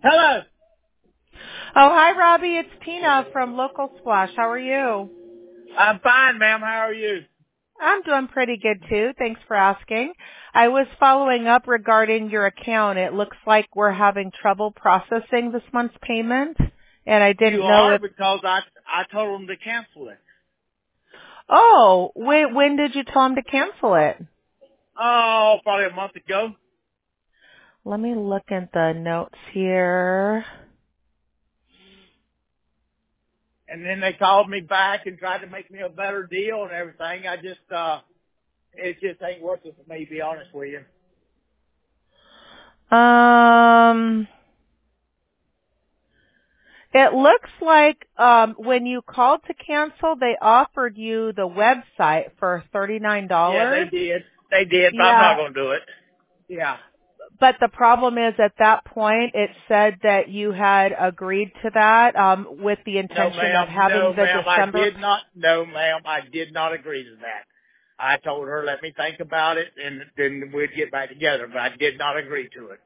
Hello. Oh, hi, Robbie. It's Tina from Local Splash. How are you? I'm fine, ma'am. How are you? I'm doing pretty good, too. Thanks for asking. I was following up regarding your account. It looks like we're having trouble processing this month's payment, and I didn't You know are if... because I told them to cancel it. Oh, when did you tell him to cancel it? Oh, probably a month ago. Let me look at the notes here. And then they called me back and tried to make me a better deal and everything. It just ain't working for me, to be honest with you. It looks like when you called to cancel, they offered you the website for $39. Yeah, they did. They did, but I'm Yeah, not going to do it. Yeah. but the problem is at that point it said that you had agreed to that with the No, intention of ma'am. having No, the ma'am. December. No, ma'am. I did not agree to that. I told her, let me think about it, and then we'd get back together, but I did not agree to it.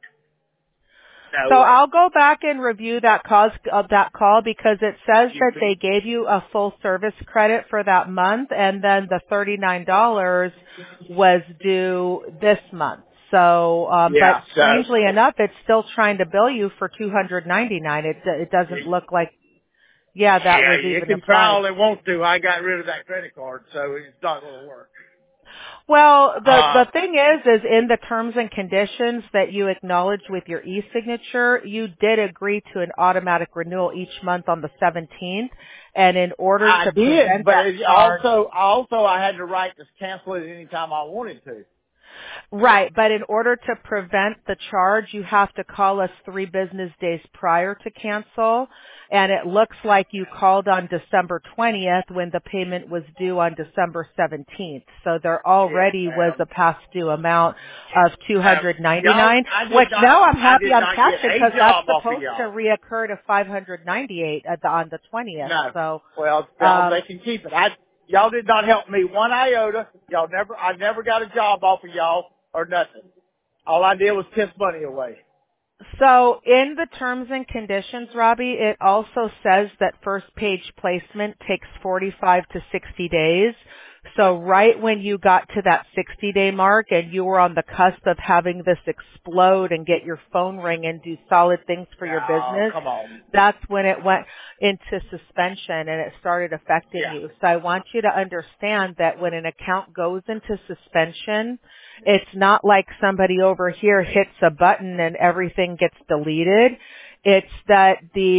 So No way. I'll go back and review that call because it says You that they gave you a full service credit for that month, and then the $39 was due this month. So, but Yeah, so. strangely enough, it's still trying to bill you for $299. It doesn't look like, yeah, that Yeah, was you even can try applied. all they want to. I got rid of that credit card, so it's not going to work. Well, Uh, the thing is in the terms and conditions that you acknowledged with your e-signature, you did agree to an automatic renewal each month on the 17th, and in order I to did, prevent but that charge, I had the right to cancel it anytime I wanted to. right, but in order to prevent the charge, you have to call us 3 business days prior to cancel. And it looks like you called on December 20th when the payment was due on December 17th. So there Yes, already was ma'am. a past due amount of Y'all, $299, which now I'm I happy did I'm not get catching a because that's job off of supposed to y'all. reoccur to $598 on the 20th. No. So, Well, they um, can keep it. Y'all did not help me one iota. I never got a job off of y'all or nothing. All I did was piss money away. So in the terms and conditions, Robbie, it also says that first page placement takes 45 to 60 days. So right when you got to that 60-day mark and you were on the cusp of having this explode and get your phone ring and do solid things for your Oh, business, come on. that's when it went into suspension and it started affecting Yeah. you. So I want you to understand that when an account goes into suspension, it's not like somebody over here hits a button and everything gets deleted. It's that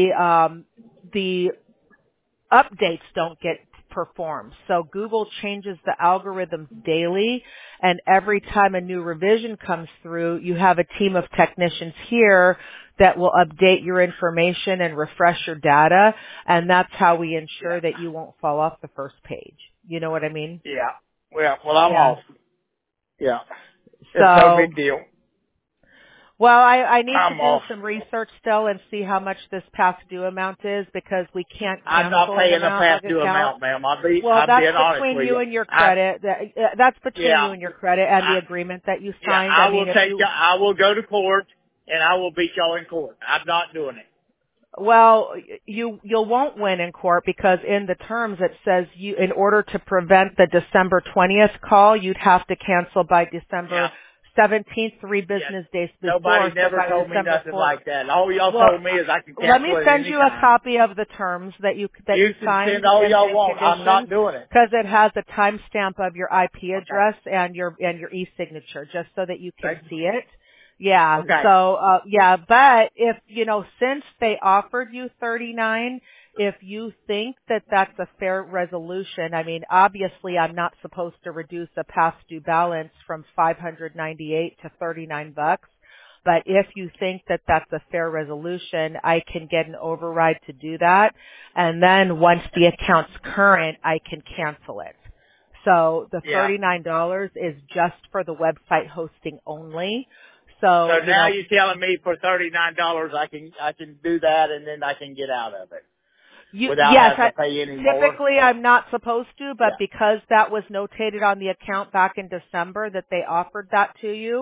the updates don't get performed. So Google changes the algorithms daily, and every time a new revision comes through, you have a team of technicians here that will update your information and refresh your data, and that's how we ensure Yeah. that you won't fall off the first page. You know what I mean? Yeah. Well, I'm Yeah. off. Yeah. It's no So big deal. well, I need to I'm do off. some research still and see how much this past due amount is because we can't I'm not cancel an paying a amount past of due account. amount, ma'am. Well, I'm that's being honest between with you you. and your credit. That's between you Yeah. and your credit and the I, agreement that you yeah, signed. I mean, if you, I will go to court and I will beat y'all in court. I'm not doing it. well, you won't win in court because in the terms it says you, in order to prevent the December 20th call, you'd have to cancel by Yeah. December 17th, 3 Yeah. business days Nobody before. So never by told me December nothing 4th. like that. All y'all Well, told me is I can let me cancel it send any you a time. copy of the terms that you You can signed send all in y'all want. I'm conditions not doing it. because it has a timestamp of your IP Okay. address and your e-signature just so that you can Okay. see it. Yeah. Okay. So yeah, but if since they offered you 39, if you think that that's a fair resolution, I mean, obviously I'm not supposed to reduce a past due balance from 598 to $39. But if you think that that's a fair resolution, I can get an override to do that. And then once the account's current, I can cancel it. So the Yeah. $39 is just for the website hosting only. So, So now you're telling me for $39 I can do that and then I can get out of it without yes, having to pay any more? typically I'm not supposed to, but Yeah. because that was notated on the account back in December that they offered that to you,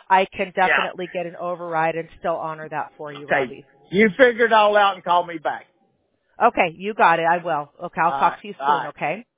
I can Yeah. definitely get an override and still honor that for you, Okay. Robbie. You figure it all out and call me back. Okay, you got it. I will. Okay, I'll All talk right. to you All soon, right. okay?